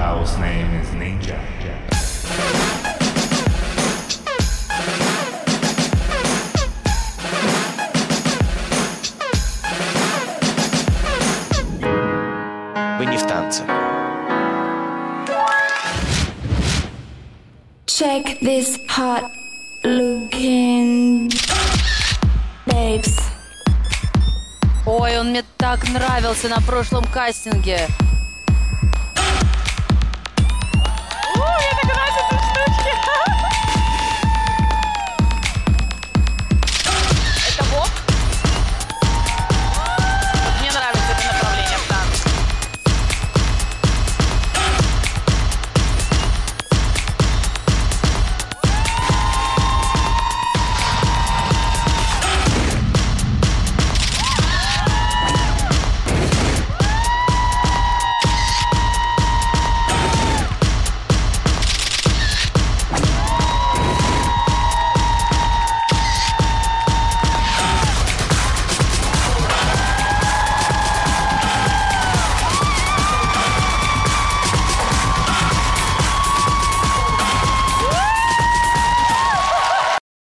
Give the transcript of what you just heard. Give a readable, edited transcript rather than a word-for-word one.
house name is Ninja. Вы не в танце. Check this hot looking babes. Ой, он мне так нравился на прошлом кастинге.